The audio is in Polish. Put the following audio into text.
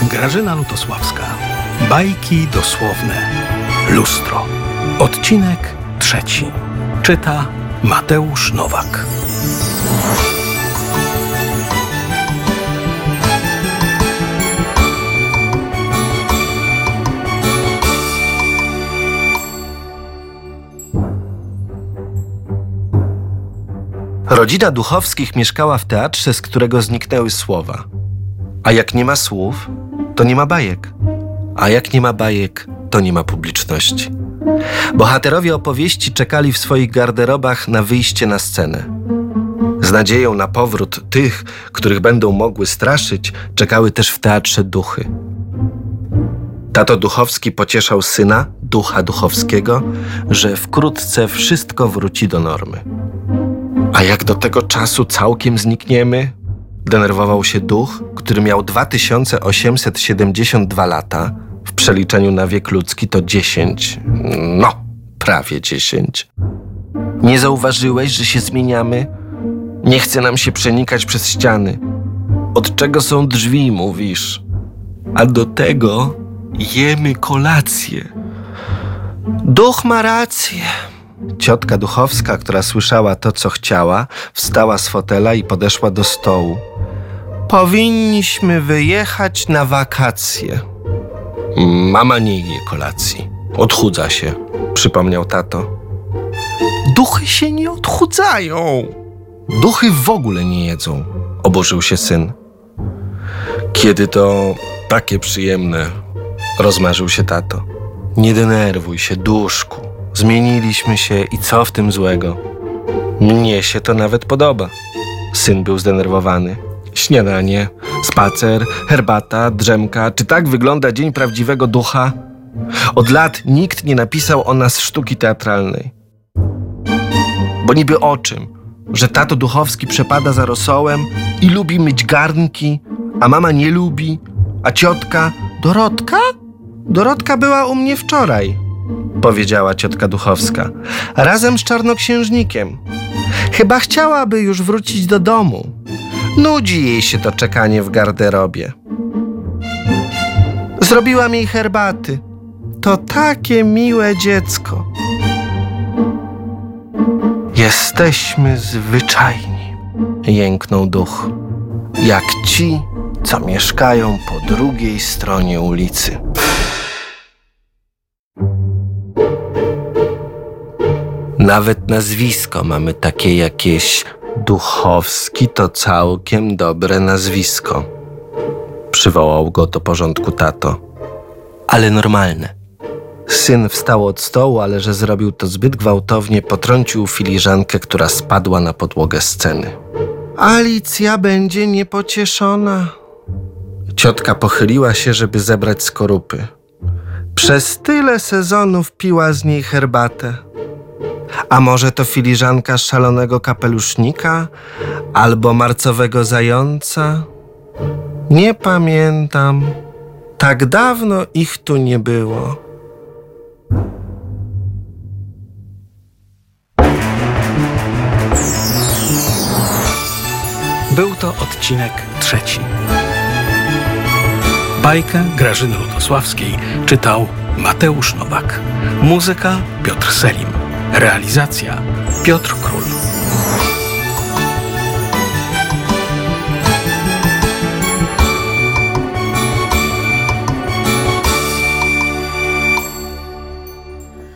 Grażyna Lutosławska. Bajki dosłowne. Lustro. Odcinek 3. Czyta Mateusz Nowak. Rodzina Duchowskich mieszkała w teatrze, z którego zniknęły słowa. A jak nie ma słów, to nie ma bajek. A jak nie ma bajek, to nie ma publiczności. Bohaterowie opowieści czekali w swoich garderobach na wyjście na scenę. Z nadzieją na powrót tych, których będą mogły straszyć, czekały też w teatrze duchy. Tato Duchowski pocieszał syna, ducha Duchowskiego, że wkrótce wszystko wróci do normy. A jak do tego czasu całkiem znikniemy? Denerwował się duch, który miał 2872 lata. W przeliczeniu na wiek ludzki to 10. Prawie 10. Nie zauważyłeś, że się zmieniamy? Nie chce nam się przenikać przez ściany. Od czego są drzwi, mówisz? A do tego jemy kolację. Duch ma rację. Ciotka Duchowska, która słyszała to, co chciała, wstała z fotela i podeszła do stołu. Powinniśmy wyjechać na wakacje. Mama nie je kolacji. Odchudza się, przypomniał tato. Duchy się nie odchudzają. Duchy w ogóle nie jedzą, oburzył się syn. Kiedy to takie przyjemne, rozmarzył się tato. Nie denerwuj się, duszku. Zmieniliśmy się i co w tym złego? Mnie się to nawet podoba. Syn był zdenerwowany. Śniadanie, spacer, herbata, drzemka. Czy tak wygląda dzień prawdziwego ducha? Od lat nikt nie napisał o nas sztuki teatralnej. Bo niby o czym? Że tato Duchowski przepada za rosołem i lubi myć garnki, a mama nie lubi, a ciotka... Dorotka? Dorotka była u mnie wczoraj, powiedziała ciotka Duchowska, razem z czarnoksiężnikiem. Chyba chciałaby już wrócić do domu. Nudzi jej się to czekanie w garderobie. Zrobiłam jej herbaty. To takie miłe dziecko. Jesteśmy zwyczajni, jęknął duch, jak ci, co mieszkają po drugiej stronie ulicy. Nawet nazwisko mamy takie jakieś. Duchowski to całkiem dobre nazwisko. Przywołał go do porządku tato. Ale normalne. Syn wstał od stołu, ale że zrobił to zbyt gwałtownie, potrącił filiżankę, która spadła na podłogę sceny. Alicja będzie niepocieszona. Ciotka pochyliła się, żeby zebrać skorupy. Przez tyle sezonów piła z niej herbatę. A może to filiżanka szalonego kapelusznika? Albo marcowego zająca? Nie pamiętam. Tak dawno ich tu nie było. Był to odcinek 3. Bajkę Grażyny Lutosławskiej czytał Mateusz Nowak. Muzyka Piotr Selim. Realizacja Piotr Król.